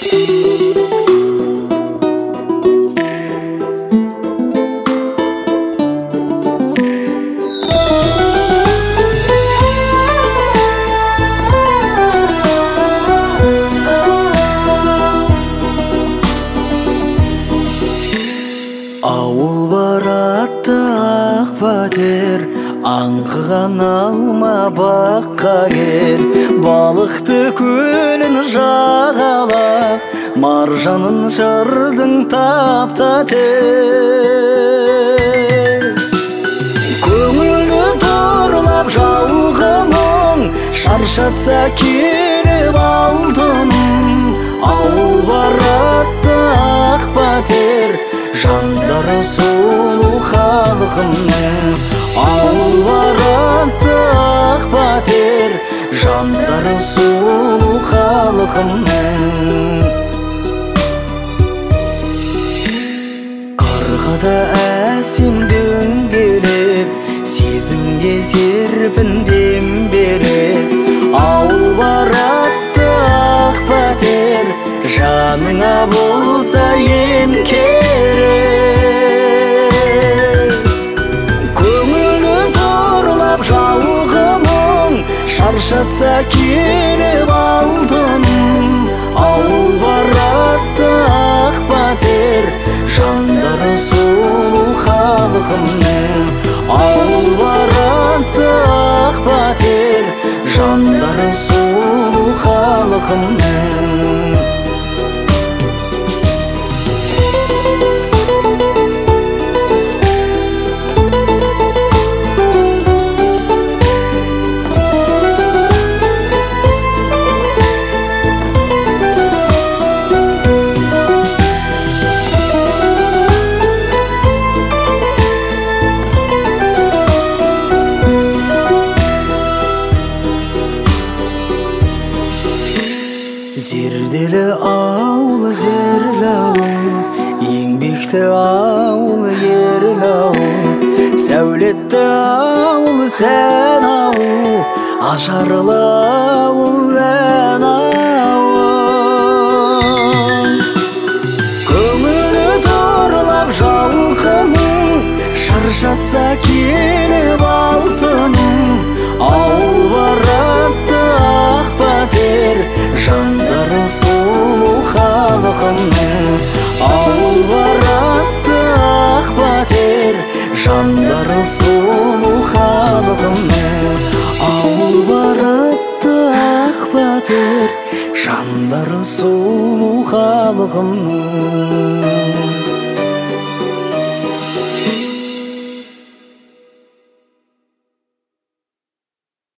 Ауыл баратты ақ пәтер, аңқыған алма баққа кел. Балықты көлін жағалап, маржанын жырдың тап-татер. Көңілді торлап жалғының, шаршатса келіп алтыным. Ауыл баратты ақ пәтер, жандары сұлу халқымның. Ауыл баратты ақ пәтер, жандары сұлу халқымның. Қарғада әсем дөңгелеп, сезімге серпіндем беріп. Ауыл баратты ақ пәтер, жаныңа болса ең керек. Көңілді торлап жалғының, шаршатса келіп алтыным. Ауыл баратты ақ пәтер, жандары сұлу халқымның. Ауыл баратты ақ пәтер, жандары сұлу халқымның. Зерделі ауыл зерлі ауыл, еңбекті ауыл ерлі ауыл. Сәулетті ауыл сән ауыл, ажарлы ауыл ән ауыл. Көңілі торлап жалқының, шаршатса келіп алтыным. Ауыл баратты ақ пәтер, жандары сұлу халқымның. Ауыл баратты ақ пәтер, жандары сұлу халқымның. Ауыл баратты ақ пәтер, жандары сұлу халқымның.